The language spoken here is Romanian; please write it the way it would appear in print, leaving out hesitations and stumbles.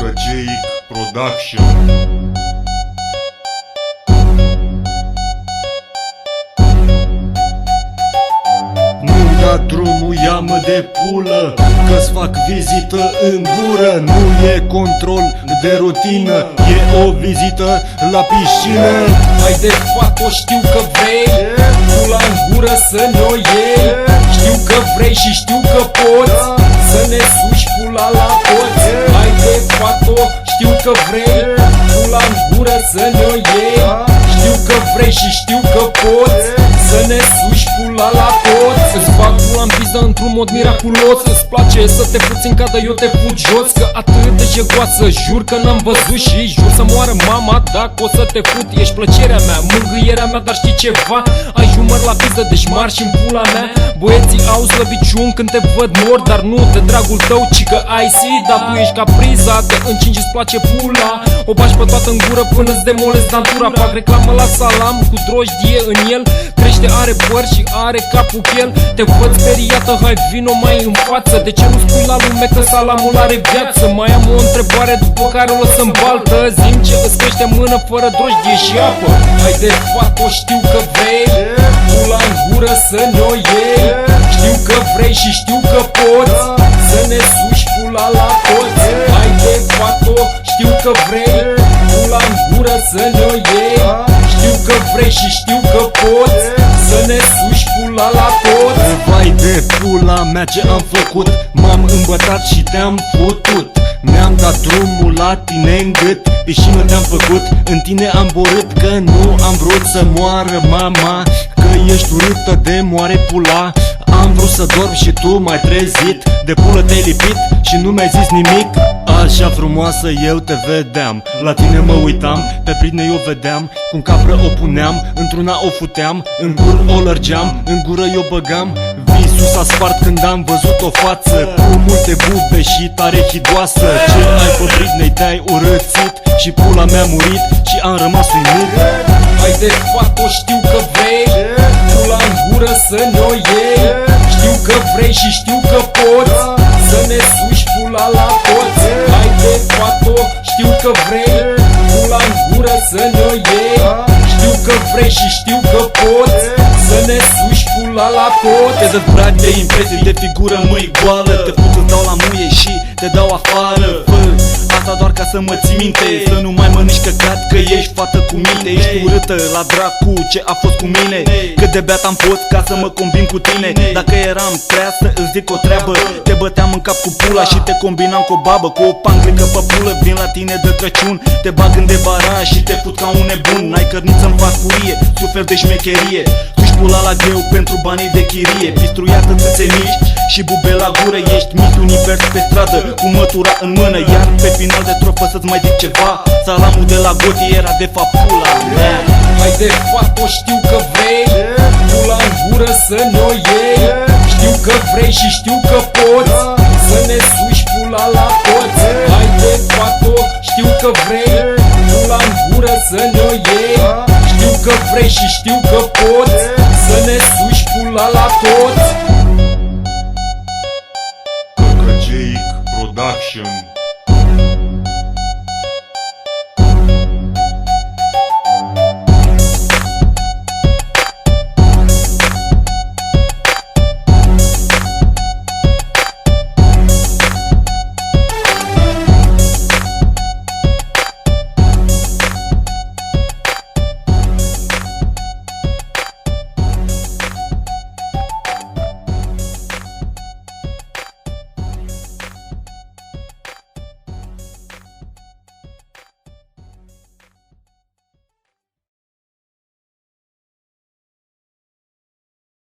Căcăceic Production. Nu ia drumul, ia-mă de pulă, că-ți fac vizită în gură. Nu e control de rutină, e o vizită la piscină. Hai de fapt, o știu că vrei, pula în gură să ne-o iei. Știu că vrei și știu că poți să ne suși pula la toți. Hai de fapt, o știu că vrei, pula în gură să ne-o iei. Știu că vrei și știu că poți să ne suși pula la toți. Îți fac pula în pizdă într-un mod miraculos. Îți place să te fuți în cadă, eu te fut jos. Că atât de jegoasă, jur că n-am văzut și jur să moară mama dacă o să te fut. Ești plăcerea mea, mângâierea mea, dar știi ceva? Ai umăr la pizdă, deci marși în pula mea. Băieții au slăbiciuni când te văd mor, dar nu de dragul tău, ci că ai zi. Dar tu ești capriza, te încingi, îți place pula. O bași pe toată în gură până-ți demolezi dantura. Fac reclamă la salam cu drojdie în el. Crește, are păr și are capul chel. Te văd speriată, hai vino mai în față. De ce nu spui la lume că salamul are viață? Mai am o întrebare după care o lăsăm baltă. Zi-mi ce îți crește mână fără drojdie și apă. Hai de fapt, o știu că vrei, pula în gură să ne-o iei. Știu că vrei și știu că poți să ne suși pula la toți. Hai de fapt, o știu că vrei, pula în gură să ne-o iei. Știu că vrei și știu că poți să ne suși pula la toți. Vai de pula mea ce am făcut, m-am îmbătat și te-am futut. Mi-am dat drumul la tine în gât, piscină te-am făcut, în tine am borât. Că nu am vrut să moară mama, că ești urâtă de moare pula. Am vrut să dorm și tu m-ai trezit, de pulă te-ai lipit și nu mi-ai zis nimic. Așa frumoasă eu te vedeam, la tine mă uitam, pe Britney o vedeam, cu-n capră o puneam, într-una o futeam, în gură o lărgeam, în gură eu băgam. Visul s-a spart când am văzut o față cu multe bube și tare hidoasă. Ce ai pe Britney, te-ai urățit și pula mea a murit și am rămas uimit. Hai de fapt, o știu că vrei, pula în gură să ne-o iei. Știu că vrei și știu că poți să ne suși pula la toți. Hai de fapt, o știu că vrei, pula în gură să ne-o iei. Știu că vrei și știu că poți să ne suși pula la toți. Te dezbrac de impresii, de figură mâi goală. Te fut, îți dau la muie și te dau afară. Asta doar ca să mă ții minte, să nu mai mănânci căcat, că ești fată cu minte. Ești urâtă la dracu ce a fost cu mine. Cât de beat am fost ca să mă combin cu tine. Dacă eram prea să îți zic o treabă, te băteam în cap cu pula și te combinam cu o babă. Cu o panclică pe pulă vin la tine de Crăciun, te bag în debaraj și te fut ca un nebun. N-ai cărniță în farfurie, suferi de șmecherie. Suși pula la greu pentru banii de chirie. Pistruiată țâțe mici și bube la gură. Ești Miss Univers pe stradă cu mătura în mână. Iar pe final de trofă să-ți mai zic ceva, salamul de la Goti era de fapt pula mea. Hai de fapt, o știu că vrei, pula în gură să ne-o iei. Știu că vrei și știu că poți să ne suși pula la toți. Hai de fapt, o știu că vrei, pula în gură să ne-o iei. Știu că vrei și știu că poți să ne suși pula la toți. Căcăceic Production.